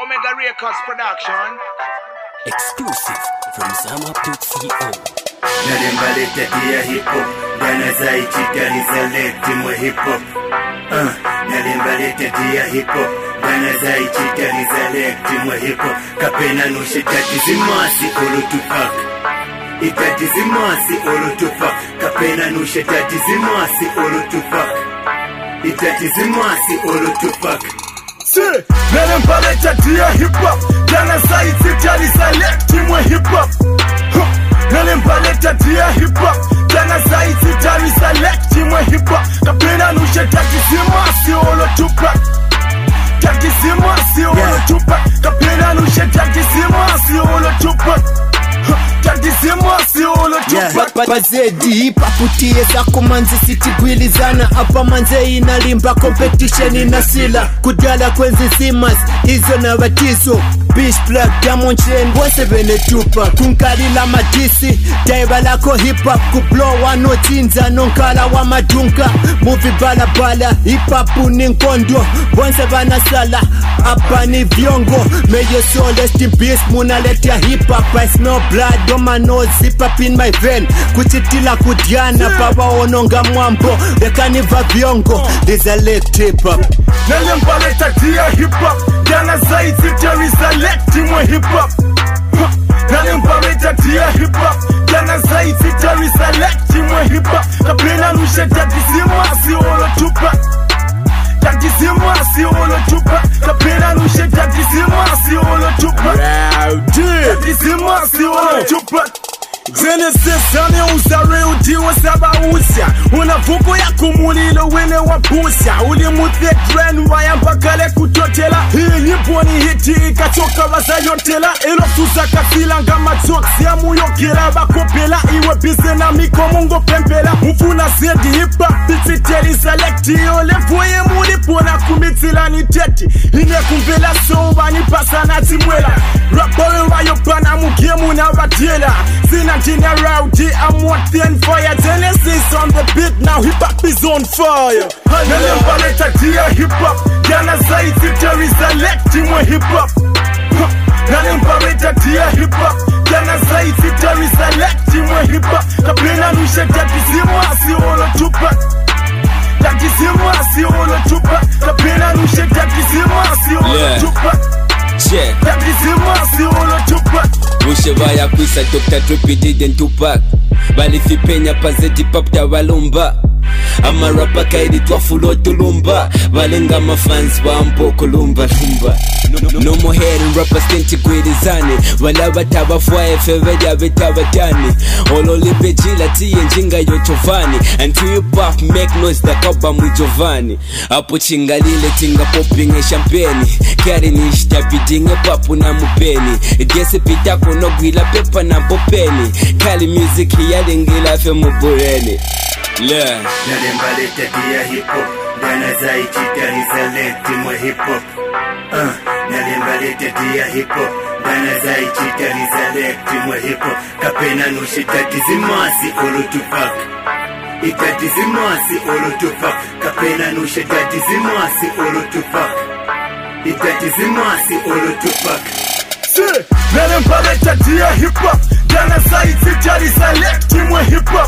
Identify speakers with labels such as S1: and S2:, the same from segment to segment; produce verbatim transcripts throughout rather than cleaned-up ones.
S1: Omega Records production.
S2: Exclusive from Zama dot co.
S3: Nalembaleta dia hip hop, dana zaiti select mo hip hop. Uh, nalembaleta dia hip hop, dana zaiti select mo hip hop. Kapena no shitati zimasi olo to fuck. Itati zimasi olo to fuck. Kapena no shitati zimasi olo to fuck. Itati zimasi olo to fuck.
S4: See, nalembaleta dia hip hop, dana zaiti select mo hip hop. Nalembaleta dia hip hop, dana zaiti select mo hip hop. Kapena no shitati zimasi olo to fuck. Tati zimasi olo to fuck. Kapena no shitati zimasi olo to fuck. Tati zimasi olo to fuck.
S2: Bazedi paputie sako manze sitigwilizana apa manze inalimba competition inasila kudala kwenzi simas izo na batizo Beach Black Diamond Chain wose bene tupa kunkali la madisi daiba lako hip hop kublow wano tinza nonkala wa madunka movie bala bala hip hop ninkondo wonse bana sala apa ni viongo may your soul rest in peace muna let ya hip hop I smell blood on my nose zip up in my vein kuchitila kudiana baba ononga mwambo dekaniva viongo there's a late hip hop
S4: nalembaleta dia hip hop dana zaiti select mo hip hop. Nalembaleta dia hip hop, dana zaiti select mo hip hop. Kapena no shitati zimasi olo to fuck. Tati zimasi olo to fuck. Kapena no shitati zimasi olo to fuck. Tati zimasi olo to fuck. Genesis ame usare udiwa saba usya una vuko ya kumulilo wene wa busya uli muthe trend waya mpakale kutotela hii nipo ni hiti ikachoka wazayotela ilo susaka filanga matoksi ya muyokela bakopela iwe bize na miko mungo pempela mfuna zedi hipa bititeli select yole voye mulipo na kumitila ni teti ine kumbela soba ni pasa na timwela rapore wayo pana mugemu na batela Sina Tina Rowdy, I'm watching fire. Genesis on the beat, now hip hop is on fire. Nalembaleta dia hip hop, dana zaiti select mo hip hop. Nalembaleta dia hip hop, dana zaiti select mo hip hop. Kapena no shitati zimasi olo to fuck. Tati zimasi olo to fuck. Kapena no shitati zimasi olo to fuck.
S2: Check.
S4: Tati zimasi olo to fuck.
S2: Ushevaya kwisa Doctor Dre didn't Tupac Balifi penya pazeti pap da walumba Ama rapa kaidi twafulo tulumba Balenga mafans wa mpoko lumba lumba No more hearing rappers tenti kwilizane Wala bataba fwae feveja betabatani Ololi pechila tiye njinga yochovani Until you puff make noise da kaba mujovani Apo chinga lile tinga popping e champagne Kari nishta bidinge papu na mupeni Gese pitako no gwila pepa na bopeni Kali music yalingila fe mubureni Yeah.
S3: Nalembaleta dia hip hop, dana zaiti select mo hip hop. Uh, nalembaleta dia hip hop, dana zaiti select mo hip hop. Kapena no shitati zimasi olo to fuck. Itati zimasi olo to fuck. Kapena no shitati zimasi olo to fuck. Itati zimasi olo to fuck.
S4: See, nalembaleta dia hip hop, dana zaiti select mo hip hop.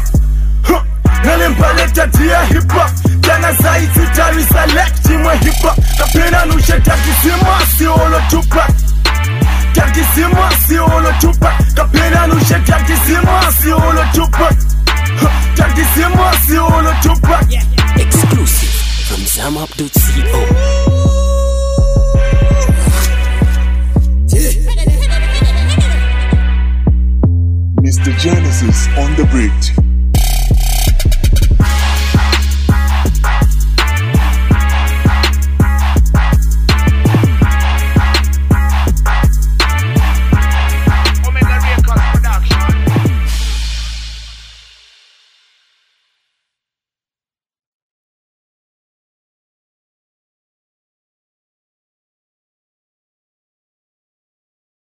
S4: Nalembaleta dia hip hop, dana zaiti select mo hip hop. Kapena no shitati zimasi olo to fuck. Tati zimasi olo to fuck. Kapena no shitati zimasi olo to fuck. Tati zimasi olo to fuck.
S2: Exclusive from Zama dot co.
S5: Mister Genesis on the beat.